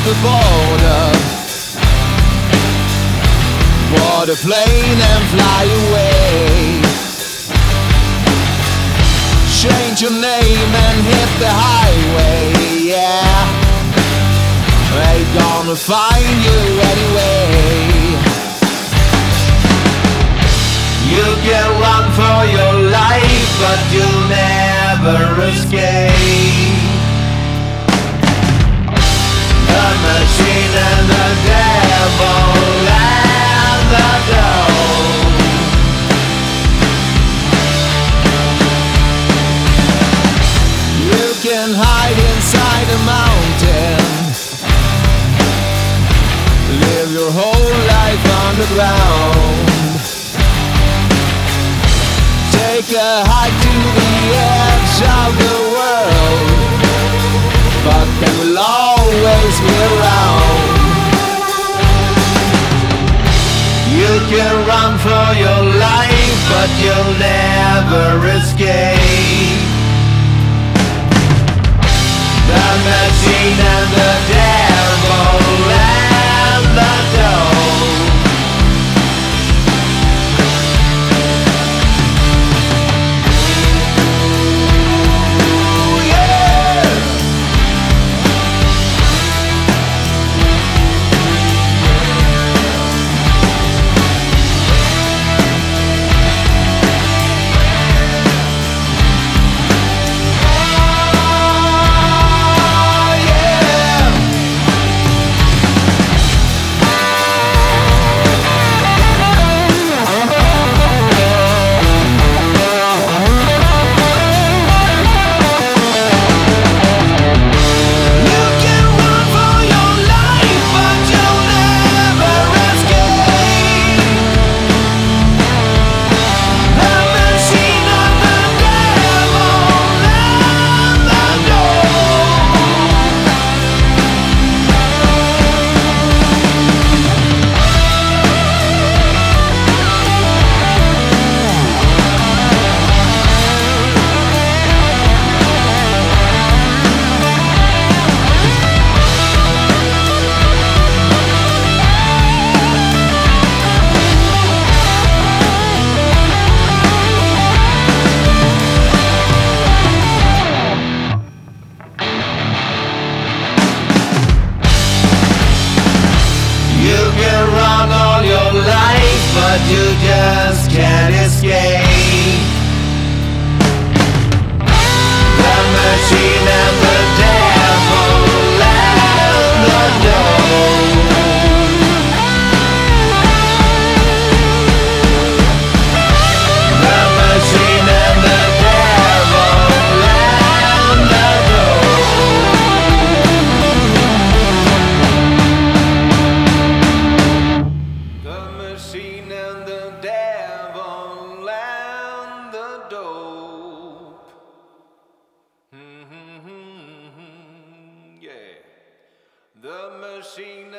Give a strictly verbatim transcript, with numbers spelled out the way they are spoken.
the border, board a plane and fly away. Change your name and hit the highway, yeah. They gonna find you anyway. You can run for your life, but you'll never escape. The machine and the devil and the dope. You can hide inside a mountain, live your whole life underground. Take a hike to the edge of the world, but they will always be around. You can run for your life, but you'll never escape. The machine and the devil and the dope. But you just can't escape. The machine and the devil and the dope. The machine and the devil and the dope. The machine and the devil and the dope. Mm-hmm, yeah. The machine